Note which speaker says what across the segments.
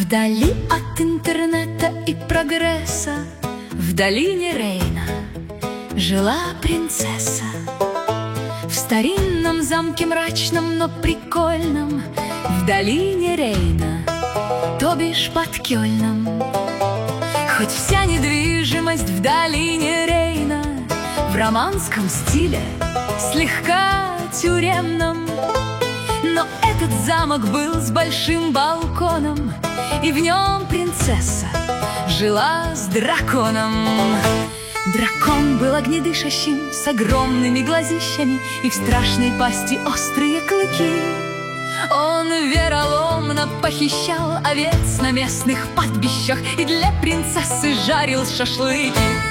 Speaker 1: Вдали от интернета и прогресса, в долине Рейна жила принцесса. В старинном замке мрачном, но прикольном, в долине Рейна, то бишь под Кёльном. Хоть вся недвижимость в долине Рейна в романском стиле, слегка тюремном, но этот замок был с большим балконом, и в нем принцесса жила с драконом. Дракон был огнедышащим, с огромными глазищами, и в страшной пасти острые клыки. Он вероломно похищал овец на местных пастбищах и для принцессы жарил шашлыки.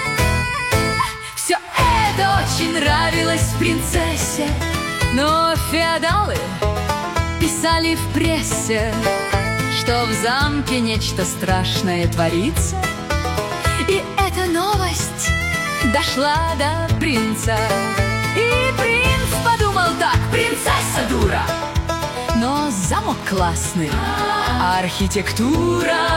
Speaker 1: Все это очень нравилось принцессе, но феодалы писали в прессе, что в замке нечто страшное творится. И эта новость дошла до принца. И принц подумал так: принцесса дура, но замок классный, архитектура.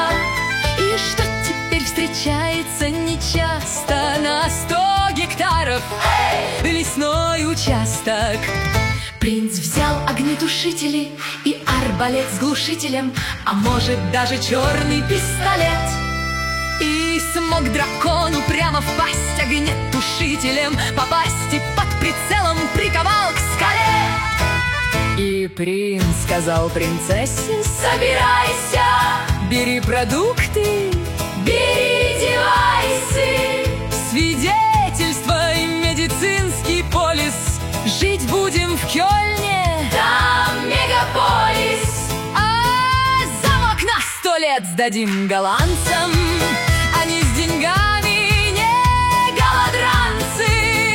Speaker 1: И что теперь встречается нечасто на 100 гектаров лесной участок. Принц взял огнетушители и арбалет с глушителем, а может даже черный пистолет, и смог дракону прямо в пасть огнетушителем попасть, и под прицелом приковал к скале. И принц сказал принцессе: собирайся, бери продукты, бери девайсы, свидетельства и медицинский полис. Жить будем в Кёльне, там мегаполис. А замок на 100 лет сдадим голландцам. Они с деньгами не голодранцы.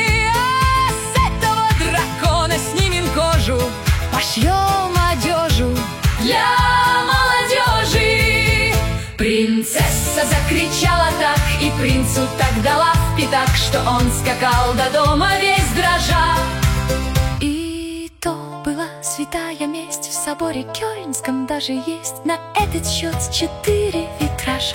Speaker 1: А с этого дракона снимем кожу, пошьем одежу для молодежи. Принцесса закричала так, и принцу так дала в пятак, что он скакал до дома весь дрожа. И то была святая месть, в соборе Кёльнском даже есть на этот счет 4 витража.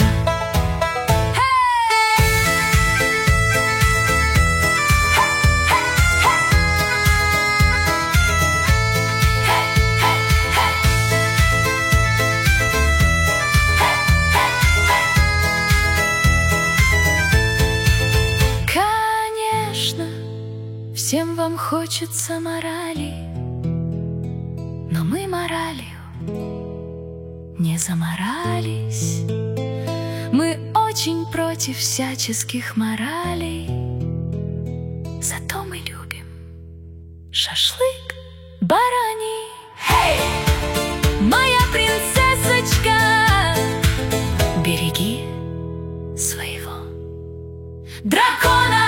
Speaker 1: Всем вам хочется морали, но мы моралью не заморались. Мы очень против всяческих моралей, зато мы любим шашлык бараний. Hey! Моя принцессочка, береги своего дракона.